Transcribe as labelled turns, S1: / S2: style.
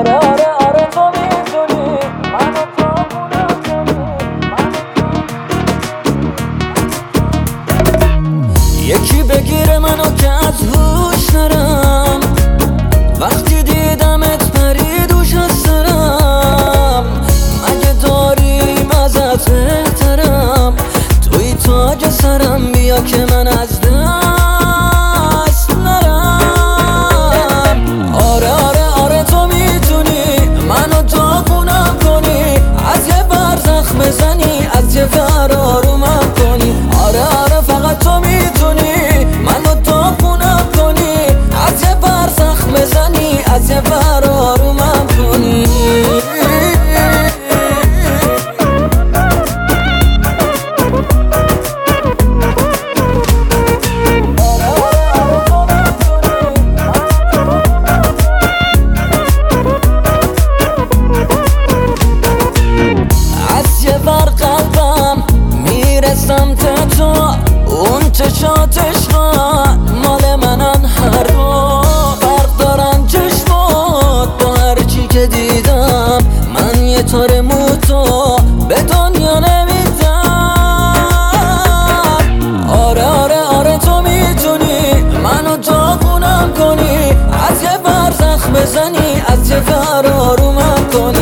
S1: آره آره آره تو میدونی منو پاپونم کنی. یکی بگیره منو که از هوش نرم، وقتی دیدمت پرید و سرم. مگه داریم ازت بهترم، توی تاج سرم، بیا که من از دست نرم. آره آره آره تو میتونی منو داغونم کنی، از یه بر زخم بزنی، از یه بر آرومم کنی. آره آره فقط تو میتونی منو داغونم کنی، از یه بر زخم بزنی، از یه بر آرومم کنی. سمت تو اون چشات عشقان مال منن، هر دو فرق دارن چشمات با هرچی که دیدم. من یه تار موتو به دنیا نمیدم. آره آره آره تو میتونی منو داغونم کنی، از یه بر زخم بزنی، از یه بر آرومم کنی.